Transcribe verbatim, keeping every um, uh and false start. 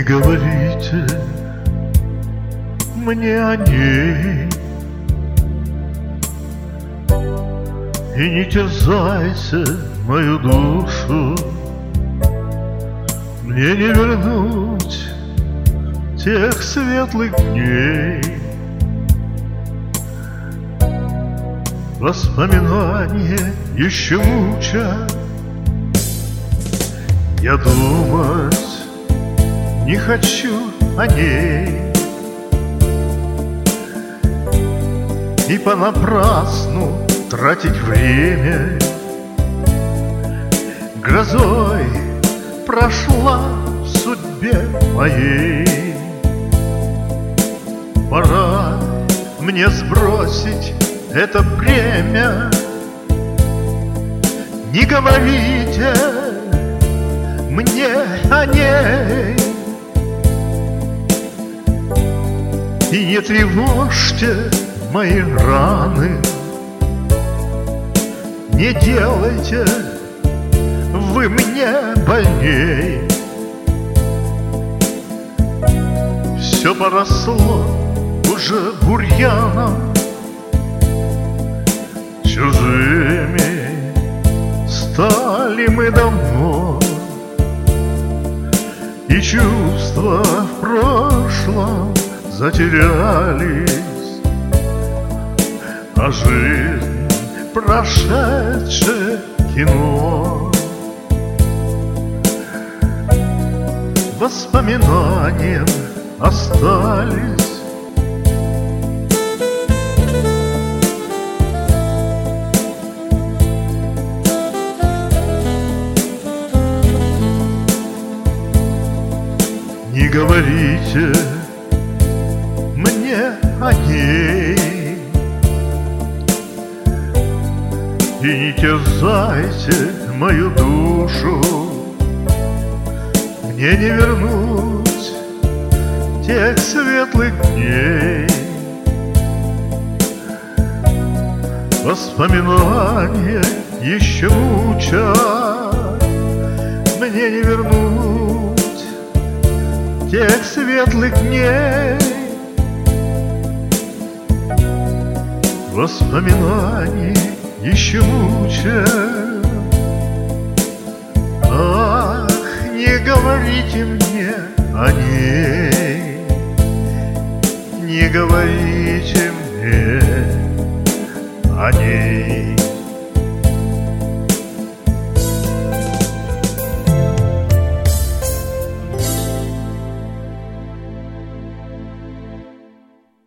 говорите мне о ней и не терзайте мою душу. Мне не вернуть тех светлых дней. Воспоминания еще мучат. Я думать не хочу о ней и понапрасну тратить время. Грозой прошла в судьбе моей. Пора мне сбросить это бремя. Не говорите мне о ней и не тревожьте мои раны. Не делайте вы мне больней. Все поросло уже бурьяном. Чужими стали мы давно, и чувства в прошлом затерялись, а жизнь прошедшее кино. Воспоминанием остались не говорите мне о ней и не терзайте мою душу. Мне не вернуть тех светлых дней. Воспоминания еще мучат. Мне не вернуть тех светлых дней. Воспоминания еще мучат. Ах, не говорите мне о ней, не говорите мне о ней.